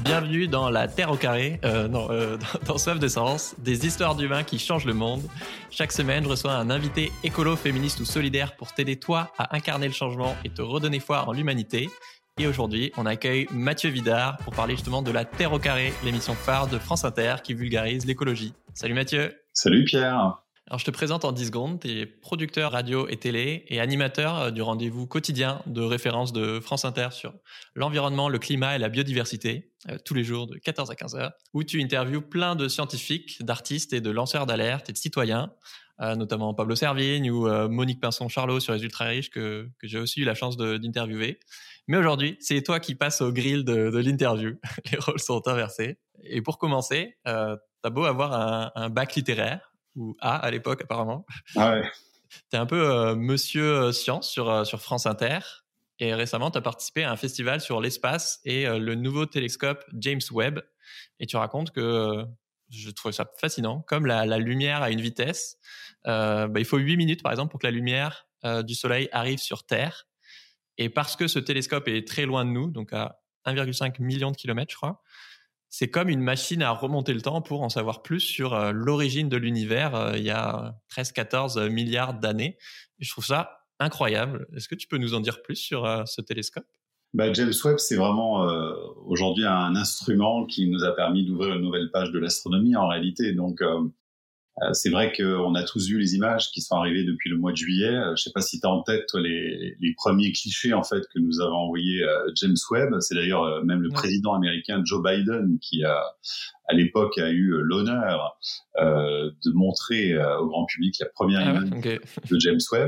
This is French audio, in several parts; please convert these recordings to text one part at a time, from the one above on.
Bienvenue dans la Terre au carré, dans Soif de Sens, des histoires d'humains qui changent le monde. Chaque semaine, je reçois un invité écolo, féministe ou solidaire pour t'aider toi à incarner le changement et te redonner foi en l'humanité. Et aujourd'hui, on accueille Mathieu Vidard pour parler justement de la Terre au carré, l'émission phare de France Inter qui vulgarise l'écologie. Salut Mathieu. Salut Pierre. Alors je te présente en 10 secondes, tu es producteur radio et télé et animateur du rendez-vous quotidien de référence de France Inter sur l'environnement, le climat et la biodiversité, tous les jours de 14 à 15 heures, où tu interviews plein de scientifiques, d'artistes et de lanceurs d'alerte et de citoyens, notamment Pablo Servigne ou Monique Pinson-Charlot sur les ultra riches que j'ai aussi eu la chance d'interviewer. Mais aujourd'hui, c'est toi qui passes au grill de l'interview. Les rôles sont inversés. Et pour commencer, t'as beau avoir un bac littéraire, ou A à l'époque apparemment. Ah ouais. T'es un peu monsieur science sur France Inter. Et récemment, tu as participé à un festival sur l'espace et le nouveau télescope James Webb. Et tu racontes que, je trouve ça fascinant, comme la lumière à une vitesse, il faut 8 minutes par exemple pour que la lumière du soleil arrive sur Terre. Et parce que ce télescope est très loin de nous, donc à 1,5 million de kilomètres je crois, c'est comme une machine à remonter le temps pour en savoir plus sur l'origine de l'univers il y a 13-14 milliards d'années. Et je trouve ça incroyable. Est-ce que tu peux nous en dire plus sur ce télescope ? James Webb, c'est vraiment aujourd'hui un instrument qui nous a permis d'ouvrir une nouvelle page de l'astronomie en réalité. Donc, c'est vrai qu'on a tous vu les images qui sont arrivées depuis le mois de juillet. Je ne sais pas si tu as en tête toi, les premiers clichés en fait que nous avons envoyés James Webb. C'est d'ailleurs même le président américain Joe Biden qui à l'époque a eu l'honneur de montrer au grand public la première image de James Webb.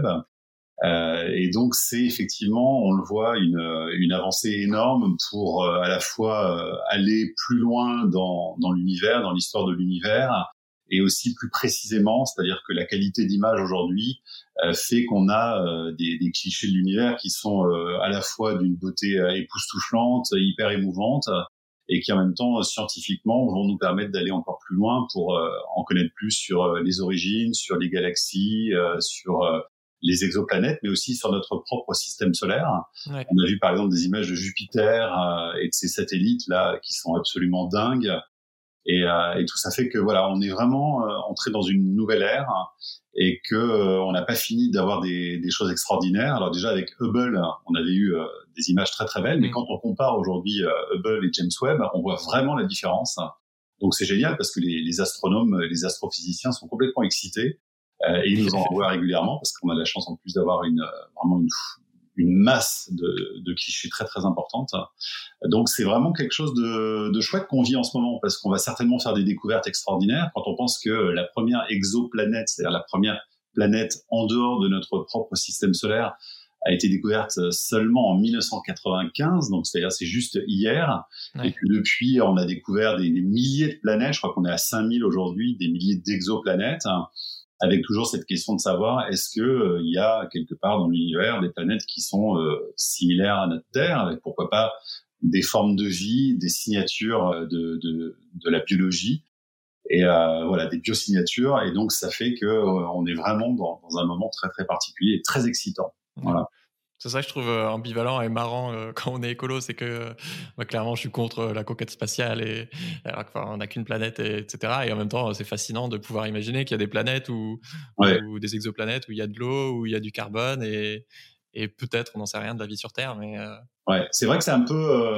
Et donc c'est effectivement, on le voit, une avancée énorme pour à la fois aller plus loin dans l'univers, dans l'histoire de l'univers, et aussi plus précisément, c'est-à-dire que la qualité d'image aujourd'hui fait qu'on a des clichés de l'univers qui sont à la fois d'une beauté époustouflante, hyper émouvante, et qui en même temps scientifiquement vont nous permettre d'aller encore plus loin pour en connaître plus sur les origines, sur les galaxies, sur les exoplanètes, mais aussi sur notre propre système solaire. Ouais. On a vu par exemple des images de Jupiter et de ses satellites là qui sont absolument dingues. Et tout ça fait que voilà, on est vraiment entré dans une nouvelle ère et que on n'a pas fini d'avoir des choses extraordinaires. Alors déjà avec Hubble, on avait eu des images très très belles, mais quand on compare aujourd'hui Hubble et James Webb, on voit vraiment la différence. Donc c'est génial parce que les astronomes, les astrophysiciens sont complètement excités et ils nous en envoient régulièrement parce qu'on a la chance en plus d'avoir vraiment une masse de clichés très très importante. Donc c'est vraiment quelque chose de chouette qu'on vit en ce moment parce qu'on va certainement faire des découvertes extraordinaires quand on pense que la première exoplanète, c'est-à-dire la première planète en dehors de notre propre système solaire, a été découverte seulement en 1995, donc c'est-à-dire c'est juste hier, et que depuis on a découvert des milliers de planètes, je crois qu'on est à 5000 aujourd'hui, des milliers d'exoplanètes, avec toujours cette question de savoir est-ce que il y a quelque part dans l'univers des planètes qui sont similaires à notre Terre, et pourquoi pas des formes de vie, des signatures de la biologie, et voilà, des biosignatures, et donc ça fait que on est vraiment dans un moment très très particulier et très excitant. Voilà. C'est ça que je trouve ambivalent et marrant quand on est écolo, c'est que moi, clairement je suis contre la conquête spatiale et alors qu'on n'a qu'une planète, etc. Et en même temps c'est fascinant de pouvoir imaginer qu'il y a des planètes ou des exoplanètes où il y a de l'eau, où il y a du carbone et peut-être on n'en sait rien de la vie sur Terre. Mais ouais, c'est vrai que c'est un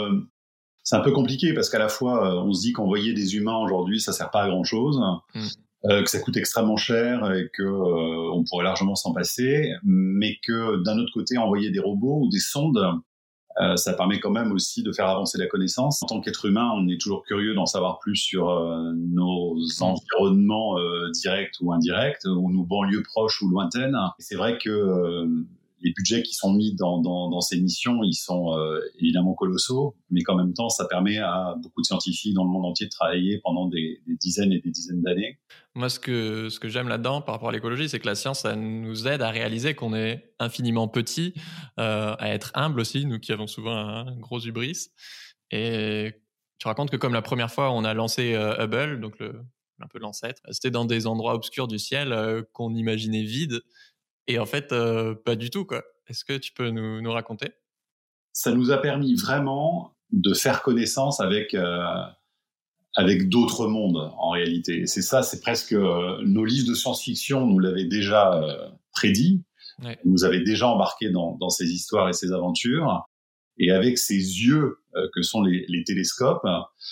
peu compliqué parce qu'à la fois on se dit qu'envoyer des humains aujourd'hui ça sert pas à grand chose. Que ça coûte extrêmement cher et que on pourrait largement s'en passer, mais que d'un autre côté envoyer des robots ou des sondes, ça permet quand même aussi de faire avancer la connaissance. En tant qu'être humain, on est toujours curieux d'en savoir plus sur nos environnements directs ou indirects, ou nos banlieues proches ou lointaines. Et c'est vrai que les budgets qui sont mis dans ces missions, ils sont évidemment colossaux, mais qu'en même temps, ça permet à beaucoup de scientifiques dans le monde entier de travailler pendant des dizaines et des dizaines d'années. Moi, ce que j'aime là-dedans par rapport à l'écologie, c'est que la science, ça nous aide à réaliser qu'on est infiniment petit, à être humble aussi, nous qui avons souvent un gros hubris. Et tu racontes que comme la première fois, on a lancé Hubble, donc un peu l'ancêtre, c'était dans des endroits obscurs du ciel qu'on imaginait vides. Et en fait, pas du tout, quoi. Est-ce que tu peux nous raconter ? Ça nous a permis vraiment de faire connaissance avec d'autres mondes en réalité. Et c'est ça, c'est presque nos livres de science-fiction nous l'avaient déjà prédit, nous avaient déjà embarqué dans ces histoires et ces aventures. Et avec ces yeux que sont les télescopes,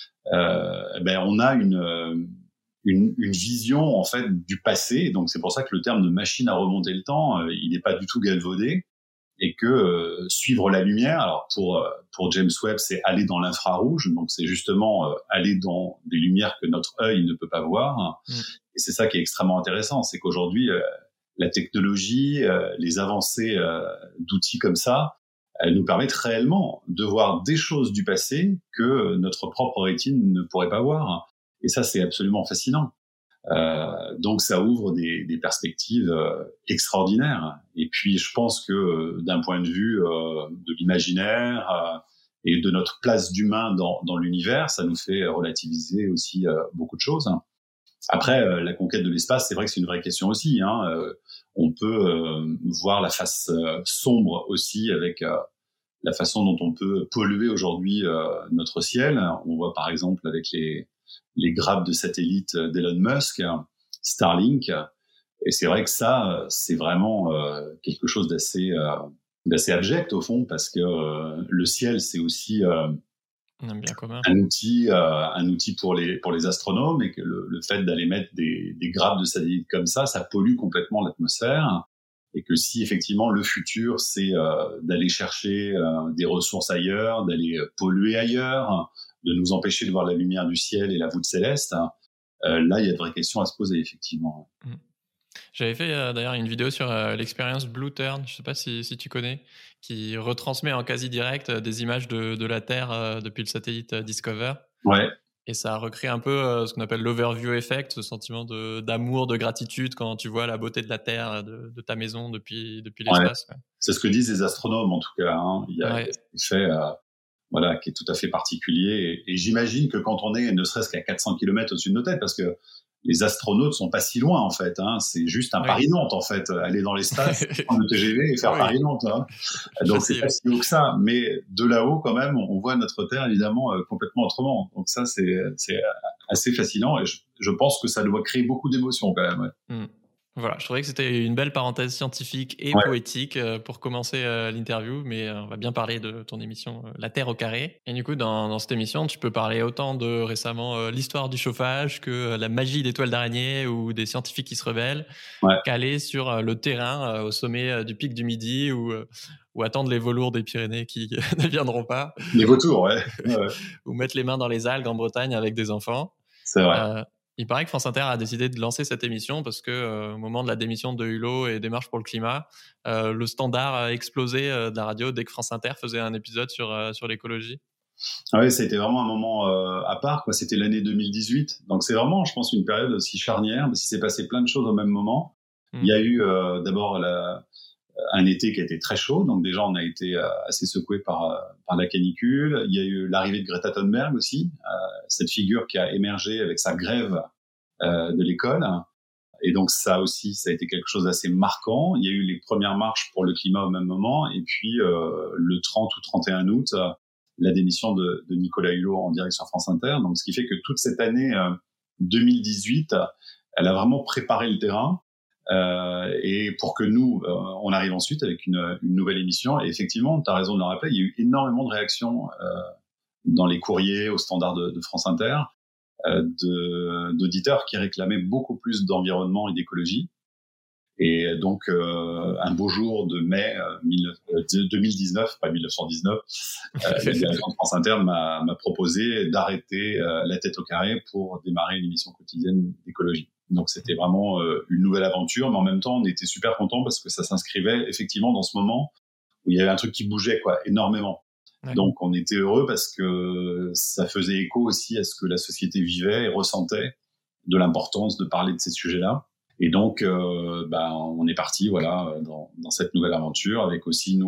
on a une vision en fait du passé. Donc c'est pour ça que le terme de machine à remonter le temps, il n'est pas du tout galvaudé. Et que suivre la lumière, alors pour James Webb, c'est aller dans l'infrarouge, donc c'est justement aller dans des lumières que notre œil ne peut pas voir. Et c'est ça qui est extrêmement intéressant, c'est qu'aujourd'hui la technologie, les avancées d'outils comme ça, elles nous permettent réellement de voir des choses du passé que notre propre rétine ne pourrait pas voir. Et ça, c'est absolument fascinant. Donc ça ouvre des perspectives extraordinaires. Et puis je pense que d'un point de vue de l'imaginaire et de notre place d'humain dans l'univers, ça nous fait relativiser aussi beaucoup de choses. Après, la conquête de l'espace, c'est vrai que c'est une vraie question aussi. On peut voir la face sombre aussi avec la façon dont on peut polluer aujourd'hui notre ciel. On voit par exemple avec les grappes de satellites d'Elon Musk, Starlink. Et c'est vrai que ça, c'est vraiment quelque chose d'assez abject au fond, parce que le ciel, c'est aussi un outil pour les astronomes, et que le fait d'aller mettre des grappes de satellites comme ça pollue complètement l'atmosphère. Et que si effectivement le futur, c'est d'aller chercher des ressources ailleurs, d'aller polluer ailleurs, de nous empêcher de voir la lumière du ciel et la voûte céleste, là, il y a de vraies questions à se poser, effectivement. J'avais fait d'ailleurs une vidéo sur l'expérience Blue Turn, je ne sais pas si tu connais, qui retransmet en quasi direct des images de la Terre depuis le satellite Discover. Ouais. Et ça recrée un peu ce qu'on appelle l'overview effect, ce sentiment d'amour, de gratitude quand tu vois la beauté de la Terre, de ta maison depuis l'espace. Ouais. C'est ce que disent les astronomes, en tout cas. Il y a cet effet qui est tout à fait particulier. Et j'imagine que quand on est ne serait-ce qu'à 400 km au-dessus de nos têtes, parce que les astronautes sont pas si loin, en fait. C'est juste un Paris-Nantes, en fait. Aller dans l'espace, prendre le TGV et faire Paris-Nantes. Donc, c'est pas si haut que ça. Mais de là-haut, quand même, on voit notre Terre, évidemment, complètement autrement. Donc ça, c'est assez fascinant. Et je pense que ça doit créer beaucoup d'émotions, quand même. Ouais. Voilà, je trouvais que c'était une belle parenthèse scientifique et poétique pour commencer l'interview, mais on va bien parler de ton émission La Terre au carré. Et du coup, dans cette émission, tu peux parler autant de récemment l'histoire du chauffage que la magie des toiles d'araignée ou des scientifiques qui se rebellent, qu'aller sur le terrain au sommet du pic du Midi ou attendre les velours des Pyrénées qui ne viendront pas. Les vautours, ou mettre les mains dans les algues en Bretagne avec des enfants. C'est vrai. Il paraît que France Inter a décidé de lancer cette émission parce que au moment de la démission de Hulot et des marches pour le climat, le standard a explosé de la radio dès que France Inter faisait un épisode sur l'écologie. Oui, ça a été vraiment un moment à part, quoi. C'était l'année 2018. Donc c'est vraiment, je pense, une période aussi charnière, parce qu'il s'est passé plein de choses au même moment. Il y a eu d'abord un été qui a été très chaud, donc déjà on a été assez secoué par la canicule. Il y a eu l'arrivée de Greta Thunberg aussi, cette figure qui a émergé avec sa grève de l'école. Et donc ça aussi, ça a été quelque chose d'assez marquant. Il y a eu les premières marches pour le climat au même moment, et puis le 30 ou 31 août, la démission de Nicolas Hulot en direct sur France Inter. Donc ce qui fait que toute cette année 2018, elle a vraiment préparé le terrain. Et pour que nous, on arrive ensuite avec une nouvelle émission. Et effectivement, tu as raison de le rappeler, il y a eu énormément de réactions dans les courriers au standard de France Inter, d'auditeurs qui réclamaient beaucoup plus d'environnement et d'écologie. Et donc, un beau jour de mai 2019, pas 1919, la direction de France Inter m'a proposé d'arrêter La Tête au carré pour démarrer une émission quotidienne d'écologie. Donc c'était vraiment une nouvelle aventure, mais en même temps on était super contents parce que ça s'inscrivait effectivement dans ce moment où il y avait un truc qui bougeait énormément. Ouais. Donc on était heureux parce que ça faisait écho aussi à ce que la société vivait et ressentait de l'importance de parler de ces sujets-là. Et donc on est parti dans cette nouvelle aventure avec aussi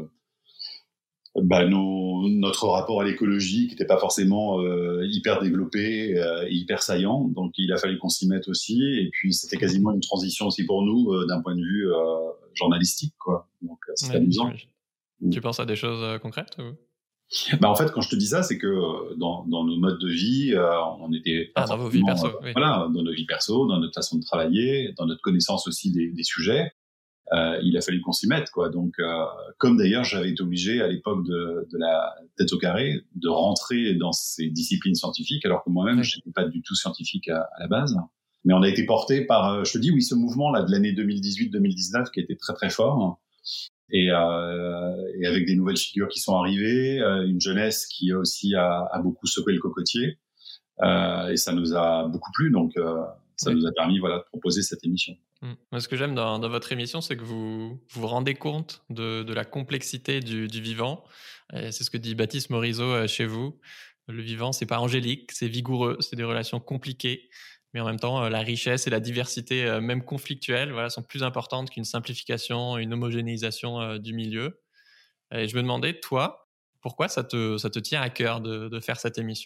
notre rapport à l'écologie qui n'était pas forcément hyper développé et hyper saillant, donc il a fallu qu'on s'y mette aussi, et puis c'était quasiment une transition aussi pour nous d'un point de vue journalistique, quoi. Donc c'était amusant. Tu penses à des choses concrètes ou... En fait, quand je te dis ça, c'est que dans nos modes de vie, on était pas dans vos vies perso, oui. Voilà, dans nos vies perso, dans notre façon de travailler, dans notre connaissance aussi des sujets. Il a fallu qu'on s'y mette, quoi. Donc, comme d'ailleurs, j'avais été obligé à l'époque de la tête au carré de rentrer dans ces disciplines scientifiques, alors que moi-même, je n'étais pas du tout scientifique à la base. Mais on a été porté par, je te dis, oui, ce mouvement-là de l'année 2018-2019 qui était très très fort. Et avec des nouvelles figures qui sont arrivées, une jeunesse qui aussi a beaucoup secoué le cocotier, et ça nous a beaucoup plu, donc ça nous a permis de proposer cette émission. Moi, ce que j'aime dans votre émission, c'est que vous vous rendez compte de la complexité du vivant. Et c'est ce que dit Baptiste Morisot chez vous. Le vivant, c'est pas angélique, c'est vigoureux, c'est des relations compliquées. Mais en même temps, la richesse et la diversité, même conflictuelle, sont plus importantes qu'une simplification, une homogénéisation du milieu. Et je me demandais, toi, pourquoi ça te tient à cœur de faire cette émission ?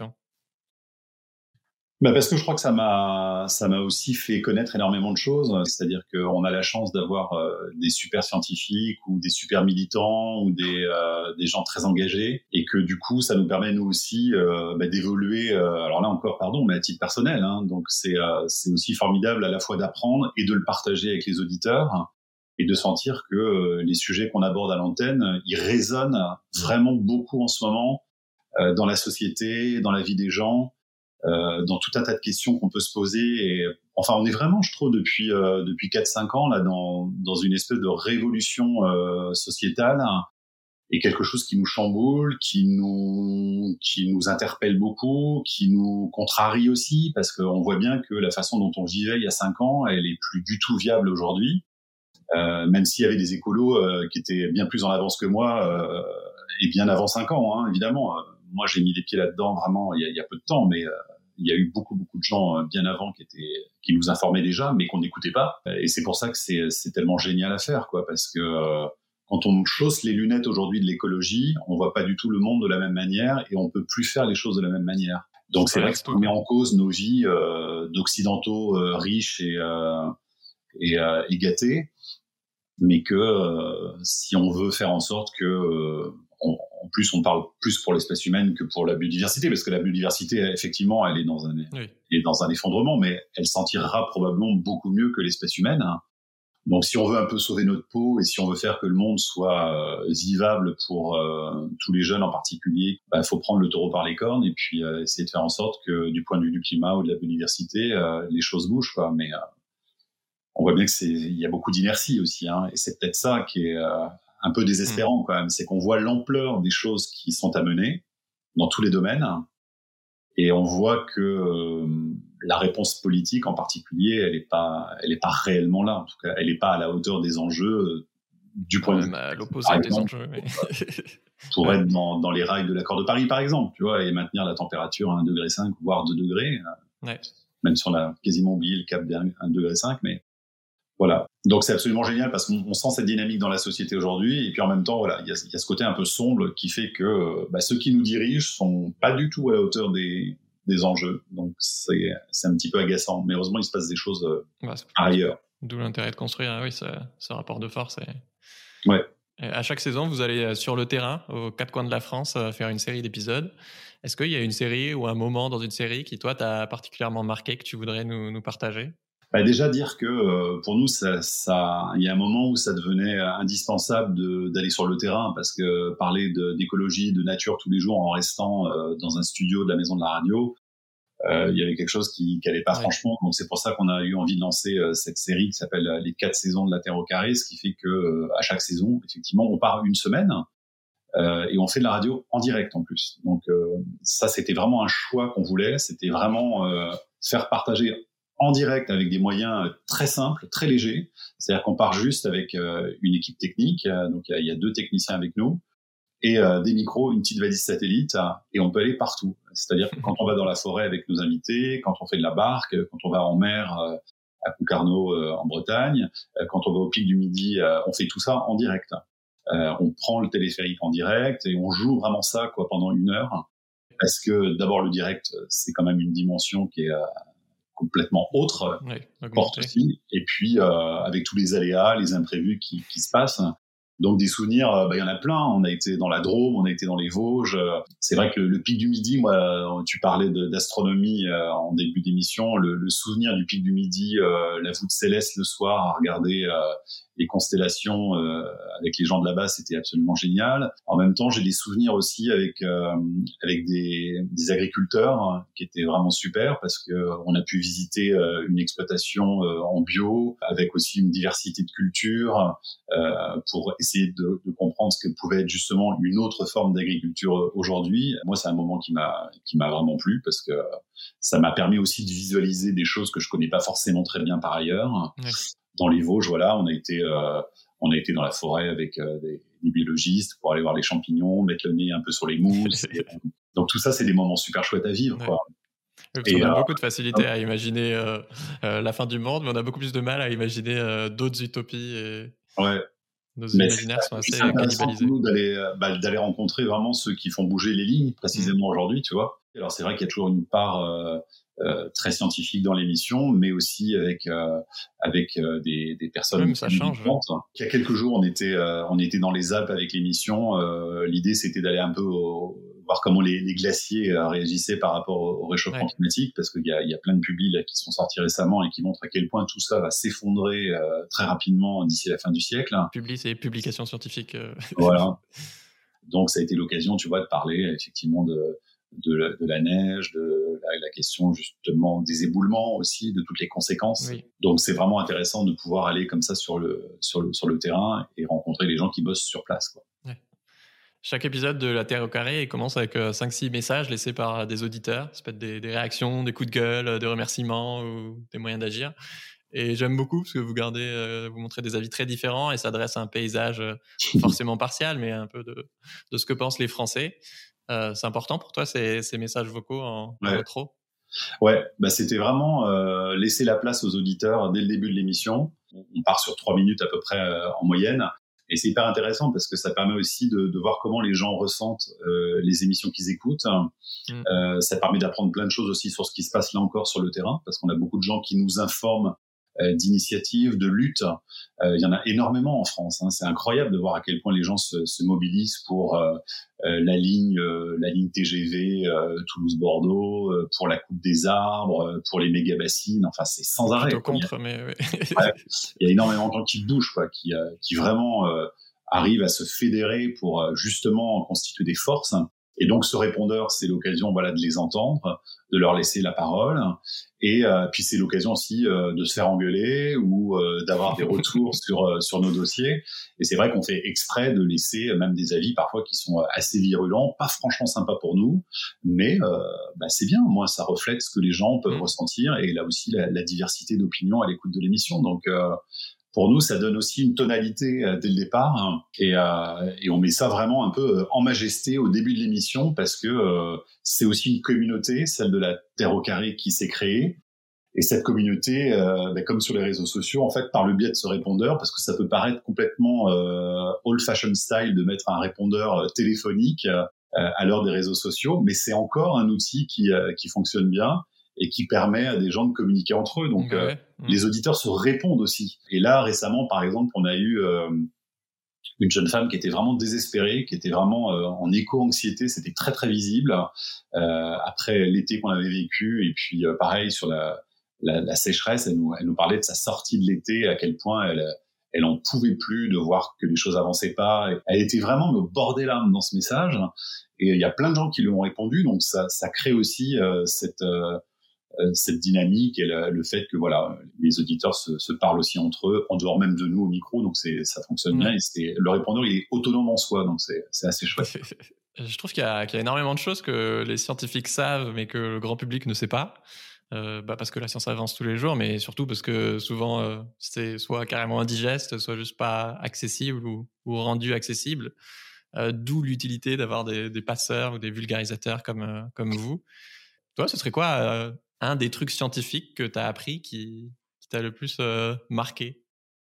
Parce que je crois que ça m'a aussi fait connaître énormément de choses. C'est-à-dire qu'on a la chance d'avoir des super scientifiques ou des super militants ou des gens très engagés, et que du coup, ça nous permet nous aussi d'évoluer. Alors là encore, pardon, mais à titre personnel. Hein, donc c'est aussi formidable à la fois d'apprendre et de le partager avec les auditeurs, et de sentir que les sujets qu'on aborde à l'antenne, ils résonnent vraiment beaucoup en ce moment dans la société, dans la vie des gens. Dans tout un tas de questions qu'on peut se poser, et enfin on est vraiment, je trouve, depuis 4-5 ans là dans une espèce de révolution sociétale, et quelque chose qui nous chamboule, qui nous interpelle beaucoup, qui nous contrarie aussi, parce qu'on voit bien que la façon dont on vivait il y a 5 ans, elle est plus du tout viable aujourd'hui, même s'il y avait des écolos qui étaient bien plus en avance que moi, et bien avant 5 ans, hein, évidemment. Moi, j'ai mis les pieds là-dedans vraiment il y a peu de temps, mais il y a eu beaucoup de gens bien avant qui nous informaient déjà, mais qu'on n'écoutait pas. Et c'est pour ça que c'est tellement génial à faire, quoi, parce que quand on chausse les lunettes aujourd'hui de l'écologie, on voit pas du tout le monde de la même manière, et on peut plus faire les choses de la même manière. Donc c'est vrai que ça met en cause nos vies d'occidentaux riches et gâtés, mais que si on veut faire en sorte que en plus, on parle plus pour l'espèce humaine que pour la biodiversité, parce que la biodiversité, effectivement, elle est dans un effondrement, mais elle s'en tirera probablement beaucoup mieux que l'espèce humaine. Donc, si on veut un peu sauver notre peau, et si on veut faire que le monde soit vivable pour tous les jeunes en particulier, il faut prendre le taureau par les cornes, et puis essayer de faire en sorte que, du point de vue du climat ou de la biodiversité, les choses bougent, quoi. Mais on voit bien il y a beaucoup d'inertie aussi, hein, et c'est peut-être ça qui est un peu désespérant quand même, c'est qu'on voit l'ampleur des choses qui sont à mener dans tous les domaines, et on voit que la réponse politique en particulier, elle est pas réellement là. En tout cas, elle est pas à la hauteur des enjeux du point de vue. À l'opposé des enjeux. Mais... pour être dans les rails de l'accord de Paris, par exemple, tu vois, et maintenir la température à 1,5 degré, voire 2 degrés, même si on a quasiment oublié le cap d'1,5 degré, mais voilà. Donc c'est absolument génial, parce qu'on sent cette dynamique dans la société aujourd'hui, et puis en même temps, il y a ce côté un peu sombre qui fait que ceux qui nous dirigent sont pas du tout à la hauteur des enjeux. Donc c'est un petit peu agaçant, mais heureusement il se passe des choses ailleurs. D'où l'intérêt de construire, ce rapport de force. Ouais. Et à chaque saison, vous allez sur le terrain, aux 4 coins de la France, faire une série d'épisodes. Est-ce qu'il y a une série ou un moment dans une série qui, toi, t'a particulièrement marqué, que tu voudrais nous partager ? Déjà dire que pour nous, il y a un moment où ça devenait indispensable d'aller sur le terrain, parce que parler d'écologie, de nature tous les jours en restant dans un studio de la Maison de la Radio, il y avait quelque chose qui n'allait pas franchement. Donc c'est pour ça qu'on a eu envie de lancer cette série qui s'appelle les 4 saisons de la Terre au carré, ce qui fait que à chaque saison, effectivement, on part une semaine et on fait de la radio en direct en plus. Donc ça, c'était vraiment un choix qu'on voulait. C'était vraiment faire partager en direct avec des moyens très simples, très légers. C'est-à-dire qu'on part juste avec une équipe technique. Donc il y a 2 techniciens avec nous, et des micros, une petite valise satellite, et on peut aller partout. C'est-à-dire que quand on va dans la forêt avec nos invités, quand on fait de la barque, quand on va en mer à Concarneau en Bretagne, quand on va au Pic du Midi, on fait tout ça en direct. On prend le téléphérique en direct et on joue vraiment ça pendant 1 heure, parce que d'abord le direct, c'est quand même une dimension qui est complètement autre, forte aussi, et puis avec tous les aléas, les imprévus qui se passent. Donc des souvenirs, il y en a plein. On a été dans la Drôme, on a été dans les Vosges. C'est vrai que le pic du Midi, moi, tu parlais d'astronomie en début d'émission. Le souvenir du pic du Midi, la voûte céleste le soir, à regarder les constellations avec les gens de là-bas, c'était absolument génial. En même temps, j'ai des souvenirs aussi avec des agriculteurs qui étaient vraiment super parce que on a pu visiter une exploitation en bio avec aussi une diversité de cultures pour essayer de comprendre ce que pouvait être justement une autre forme d'agriculture aujourd'hui. Moi, c'est un moment qui m'a vraiment plu parce que ça m'a permis aussi de visualiser des choses que je connais pas forcément très bien par ailleurs. Ouais. Dans les Vosges, voilà, on a été dans la forêt avec des biologistes pour aller voir les champignons, mettre le nez un peu sur les mousses. Donc tout ça, c'est des moments super chouettes à vivre, quoi. On a beaucoup de facilité à imaginer la fin du monde, mais on a beaucoup plus de mal à imaginer d'autres utopies. Et nos imaginaires sont assez cannibalisés. Pour nous d'aller rencontrer vraiment ceux qui font bouger les lignes, précisément aujourd'hui, tu vois. Alors c'est vrai qu'il y a toujours une part très scientifique dans l'émission, mais aussi avec des personnes. Même ça change. Il y a quelques jours, on était dans les Alpes avec l'émission. L'idée, c'était d'aller un peu voir comment les glaciers réagissaient par rapport au réchauffement climatique, parce qu'il y a plein de publis là, qui sont sortis récemment et qui montrent à quel point tout ça va s'effondrer très rapidement d'ici la fin du siècle. Publis, c'est publications scientifiques. Voilà. Donc, ça a été l'occasion, tu vois, de parler effectivement de la neige, de la question justement des éboulements aussi, de toutes les conséquences. Oui. Donc c'est vraiment intéressant de pouvoir aller comme ça sur le terrain et rencontrer les gens qui bossent sur place, quoi. Ouais. Chaque épisode de La Terre au carré commence avec 5-6 messages laissés par des auditeurs. Ça peut être des réactions, des coups de gueule, des remerciements ou des moyens d'agir. Et j'aime beaucoup parce que vous montrez des avis très différents et ça dresse un paysage forcément partial, mais un peu de ce que pensent les Français. C'est important pour toi ces messages vocaux en rétro? Ouais, c'était vraiment laisser la place aux auditeurs dès le début de l'émission. On part sur 3 minutes à peu près en moyenne. Et c'est hyper intéressant parce que ça permet aussi de voir comment les gens ressentent les émissions qu'ils écoutent. Ça permet d'apprendre plein de choses aussi sur ce qui se passe là encore sur le terrain, parce qu'on a beaucoup de gens qui nous informent d'initiatives, de luttes. Il y en a énormément en France. C'est incroyable de voir à quel point les gens se mobilisent pour la ligne TGV Toulouse-Bordeaux, pour la coupe des arbres, pour les méga-bassines. Enfin, c'est sans arrêt. Il y a énormément de gens qui bougent, quoi, qui vraiment arrivent à se fédérer pour justement constituer des forces. Et donc, ce répondeur, c'est l'occasion, de les entendre, de leur laisser la parole. Et puis, c'est l'occasion aussi de se faire engueuler ou d'avoir des retours sur nos dossiers. Et c'est vrai qu'on fait exprès de laisser même des avis parfois qui sont assez virulents, pas franchement sympas pour nous, mais c'est bien. Moi, ça reflète ce que les gens peuvent ressentir et là aussi la diversité d'opinions à l'écoute de l'émission. Donc, pour nous, ça donne aussi une tonalité dès le départ et on met ça vraiment un peu en majesté au début de l'émission parce que c'est aussi une communauté, celle de la Terre au carré, qui s'est créée. Et cette communauté, comme sur les réseaux sociaux, en fait, par le biais de ce répondeur, parce que ça peut paraître complètement old-fashioned style de mettre un répondeur téléphonique à l'heure des réseaux sociaux, mais c'est encore un outil qui fonctionne bien et qui permet à des gens de communiquer entre eux. Donc, les auditeurs se répondent aussi. Et là, récemment, par exemple, on a eu une jeune femme qui était vraiment désespérée, qui était vraiment en éco-anxiété. C'était très, très visible après l'été qu'on avait vécu. Et puis, pareil, sur la sécheresse, elle nous parlait de sa sortie de l'été, à quel point elle en pouvait plus de voir que les choses avançaient pas. Elle était vraiment au bord des larmes dans ce message. Et il y a plein de gens qui lui ont répondu. Donc, ça crée aussi cette dynamique et le fait que les auditeurs se parlent aussi entre eux en dehors même de nous au micro, donc ça fonctionne bien et le répondeur il est autonome en soi, donc c'est assez chouette. Je trouve qu'il y a énormément de choses que les scientifiques savent mais que le grand public ne sait pas, parce que la science avance tous les jours, mais surtout parce que souvent c'est soit carrément indigeste, soit juste pas accessible ou rendu accessible, d'où l'utilité d'avoir des passeurs ou des vulgarisateurs comme vous. Toi, ce serait quoi un des trucs scientifiques que tu as appris qui t'a le plus marqué?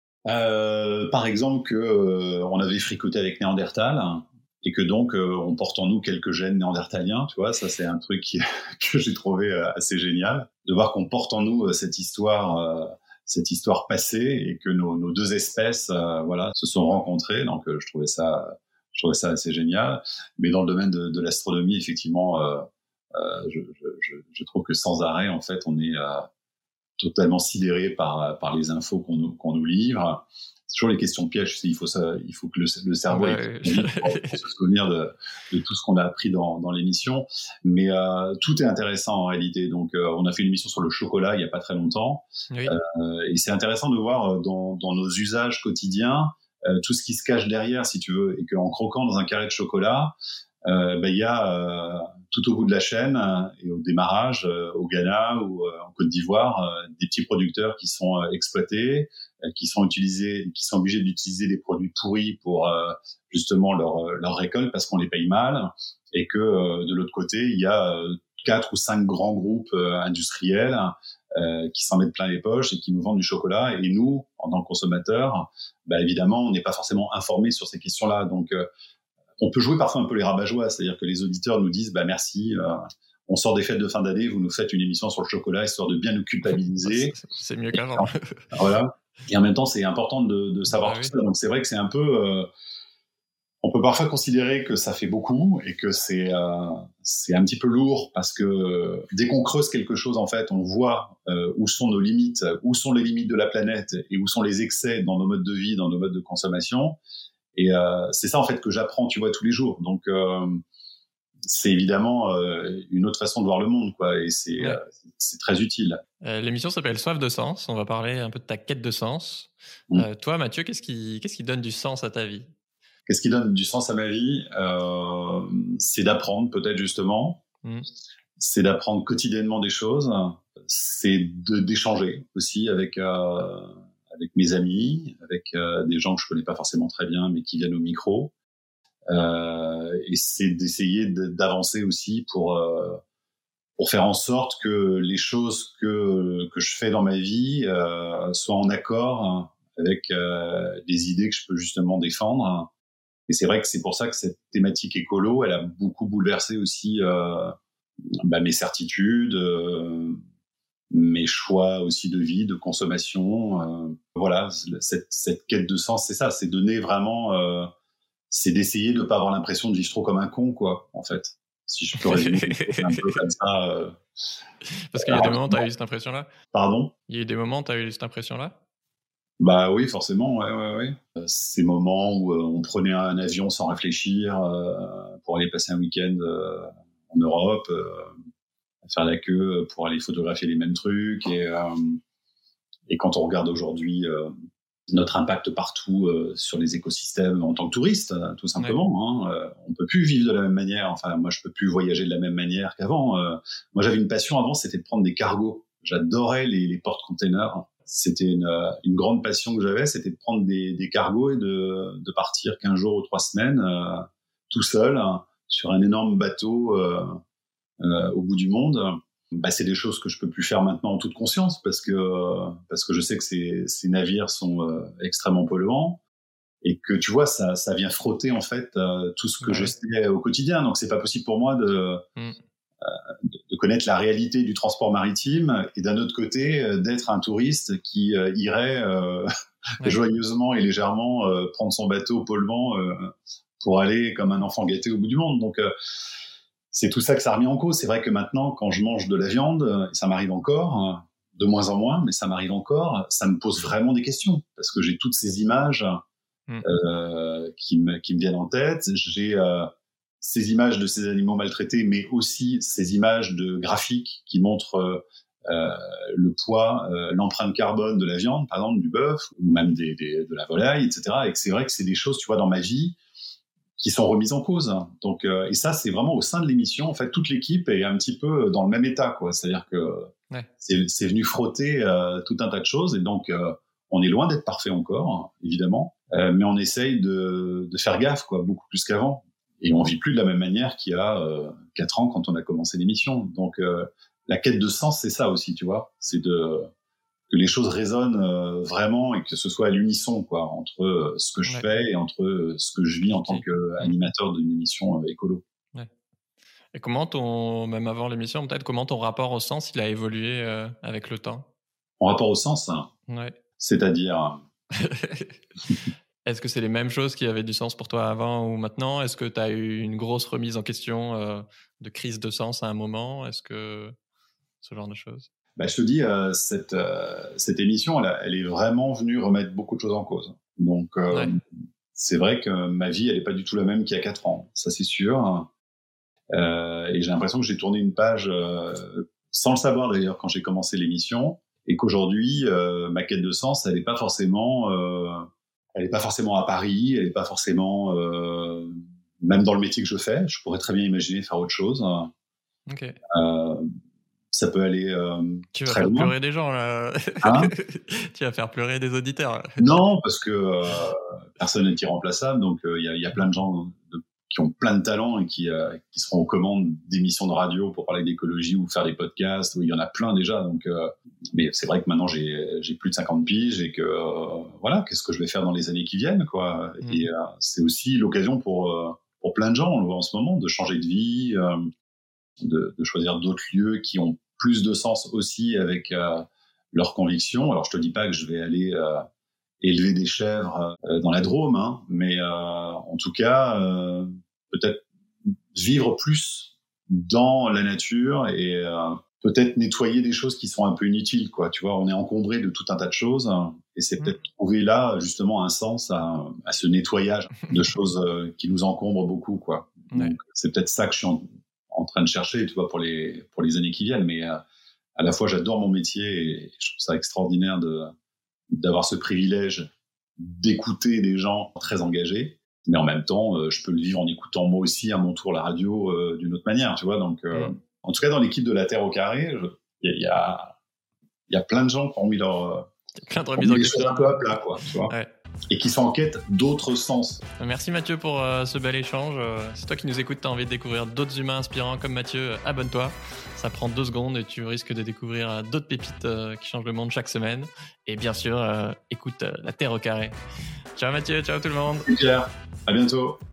Par exemple que on avait fricoté avec Néandertal et que donc on porte en nous quelques gènes néandertaliens, tu vois, ça c'est un truc que j'ai trouvé assez génial, de voir qu'on porte en nous cette histoire cette histoire passée et que nos deux espèces voilà se sont rencontrées. Donc je trouvais ça assez génial. Mais dans le domaine de l'astronomie, effectivement, je trouve que sans arrêt, en fait, on est totalement sidéré par les infos qu'on nous livre. C'est toujours les questions pièges. Il faut que le cerveau pour se souvenir de tout ce qu'on a appris dans l'émission. Mais tout est intéressant en réalité. Donc, on a fait une émission sur le chocolat il n'y a pas très longtemps. Oui. Et c'est intéressant de voir dans nos usages quotidiens tout ce qui se cache derrière, si tu veux, et qu'en croquant dans un carré de chocolat, il y a tout au bout de la chaîne et au démarrage, au Ghana ou en Côte d'Ivoire, des petits producteurs qui sont exploités, qui sont obligés d'utiliser des produits pourris pour justement leur récolte parce qu'on les paye mal, et que de l'autre côté, il y a 4 ou 5 grands groupes industriels qui s'en mettent plein les poches et qui nous vendent du chocolat. Et nous, en tant que consommateurs, évidemment, on n'est pas forcément informés sur ces questions-là. Donc, on peut jouer parfois un peu les rabat-joie, c'est-à-dire que les auditeurs nous disent merci, on sort des fêtes de fin d'année, vous nous faites une émission sur le chocolat histoire de bien nous culpabiliser. C'est mieux qu'avant. Voilà. Et en même temps, c'est important de savoir tout ça. Donc c'est vrai que c'est un peu, on peut parfois considérer que ça fait beaucoup et que c'est un petit peu lourd parce que dès qu'on creuse quelque chose, en fait, on voit où sont nos limites, où sont les limites de la planète et où sont les excès dans nos modes de vie, dans nos modes de consommation. Et c'est ça en fait que j'apprends, tu vois, tous les jours. Donc c'est évidemment une autre façon de voir le monde, quoi. Et c'est très utile. L'émission s'appelle Soif de sens. On va parler un peu de ta quête de sens. Toi, Mathieu, qu'est-ce qui donne du sens à ta vie? Qu'est-ce qui donne du sens à ma vie? C'est d'apprendre, peut-être justement. C'est d'apprendre quotidiennement des choses. C'est d'échanger aussi avec mes amis, avec des gens que je connais pas forcément très bien, mais qui viennent au micro. Et c'est d'essayer d'avancer aussi pour faire en sorte que les choses que je fais dans ma vie soient en accord avec les idées que je peux justement défendre. Et c'est vrai que c'est pour ça que cette thématique écolo, elle a beaucoup bouleversé aussi mes certitudes, mes choix aussi de vie, de consommation. Voilà, cette quête de sens, c'est ça, c'est donner vraiment, c'est d'essayer de ne pas avoir l'impression de vivre trop comme un con, quoi, en fait. Si je peux résumer un peu comme ça. Parce qu'il y a des moments où tu as eu cette impression-là? Pardon? Il y a eu des moments où tu as eu cette impression-là? Bah oui, forcément, ouais. Ces moments où on prenait un avion sans réfléchir pour aller passer un week-end en Europe, faire la queue pour aller photographier les mêmes trucs. Et quand on regarde aujourd'hui notre impact partout sur les écosystèmes en tant que touriste, tout simplement, on peut plus vivre de la même manière. Enfin, moi, je peux plus voyager de la même manière qu'avant. Moi, j'avais une passion avant, c'était de prendre des cargos. J'adorais les porte-containers. C'était une grande passion que j'avais, c'était de prendre des cargos et de partir 15 jours ou 3 semaines tout seul sur un énorme bateau au bout du monde. C'est des choses que je peux plus faire maintenant en toute conscience parce que je sais que ces navires sont extrêmement polluants et que tu vois ça vient frotter en fait tout ce que je sais au quotidien. Donc c'est pas possible pour moi de connaître la réalité du transport maritime et d'un autre côté d'être un touriste qui irait joyeusement et légèrement prendre son bateau polluant pour aller comme un enfant gâté au bout du monde. Donc c'est tout ça que ça a remis en cause. C'est vrai que maintenant, quand je mange de la viande, ça m'arrive encore, de moins en moins, mais ça m'arrive encore, ça me pose vraiment des questions, parce que j'ai toutes ces images qui me viennent en tête. J'ai ces images de ces animaux maltraités, mais aussi ces images de graphiques qui montrent le poids, l'empreinte carbone de la viande, par exemple du bœuf, ou même de la volaille, etc. Et que c'est vrai que c'est des choses, tu vois, dans ma vie, qui sont remises en cause. Donc, et ça, c'est vraiment au sein de l'émission. En fait, toute l'équipe est un petit peu dans le même état, quoi. C'est-à-dire que c'est venu frotter tout un tas de choses. Et donc, on est loin d'être parfait encore, évidemment. Mais on essaye de faire gaffe, quoi, beaucoup plus qu'avant. Et on vit plus de la même manière qu'il y a 4 ans quand on a commencé l'émission. Donc, la quête de sens, c'est ça aussi, tu vois. C'est que les choses résonnent vraiment et que ce soit à l'unisson, quoi, entre ce que je fais et entre ce que je vis en tant qu'animateur d'une émission écolo. Ouais. Et comment même avant l'émission, peut-être, comment ton rapport au sens, il a évolué avec le temps? En rapport au sens, hein, Ouais. c'est-à-dire... Est-ce que c'est les mêmes choses qui avaient du sens pour toi avant ou maintenant? Est-ce que tu as eu une grosse remise en question de crise de sens à un moment? Est-ce que ce genre de choses? Bah, je te dis, cette émission, elle est vraiment venue remettre beaucoup de choses en cause. Donc, Ouais. c'est vrai que ma vie, elle n'est pas du tout la même qu'il y a 4 ans, ça c'est sûr. Et j'ai l'impression que j'ai tourné une page sans le savoir d'ailleurs quand j'ai commencé l'émission, et qu'aujourd'hui, ma quête de sens, elle n'est pas forcément à Paris, elle n'est pas forcément même dans le métier que je fais. Je pourrais très bien imaginer faire autre chose. Ok. Ça peut aller Tu vas très faire loin. pleurer des gens là. Hein? Tu vas faire pleurer des auditeurs. Non, parce que personne n'est irremplaçable, donc il y a plein de gens qui ont plein de talents et qui seront aux commandes d'émissions de radio pour parler d'écologie ou faire des podcasts. Il y en a plein déjà, donc mais c'est vrai que maintenant j'ai plus de 50 piges et que voilà, qu'est-ce que je vais faire dans les années qui viennent, quoi. Et c'est aussi l'occasion pour plein de gens, on le voit en ce moment, de changer de vie, de choisir d'autres lieux qui ont plus de sens aussi avec leurs convictions. Alors je te dis pas que je vais aller élever des chèvres dans la Drôme, hein, mais en tout cas peut-être vivre plus dans la nature et peut-être nettoyer des choses qui sont un peu inutiles, quoi. Tu vois, on est encombré de tout un tas de choses, hein, et c'est peut-être trouver là justement un sens à ce nettoyage de choses qui nous encombrent beaucoup, quoi. Ouais. Donc c'est peut-être ça que je suis en train de chercher, tu vois, pour les années qui viennent. Mais à la fois, j'adore mon métier et je trouve ça extraordinaire d'avoir ce privilège d'écouter des gens très engagés. Mais en même temps, je peux le vivre en écoutant moi aussi à mon tour la radio d'une autre manière, tu vois. Donc, en tout cas, dans l'équipe de La Terre au Carré, il y a plein de gens qui ont mis plein de remises en question, un peu à plat, quoi, tu vois. Ouais. Et qui sont en quête d'autres sens. Merci Mathieu pour ce bel échange. Si toi qui nous écoutes, tu as envie de découvrir d'autres humains inspirants comme Mathieu, abonne-toi. Ça prend 2 secondes et tu risques de découvrir d'autres pépites qui changent le monde chaque semaine. Et bien sûr, écoute La Terre au Carré. Ciao Mathieu, ciao tout le monde. C'est clair. À bientôt.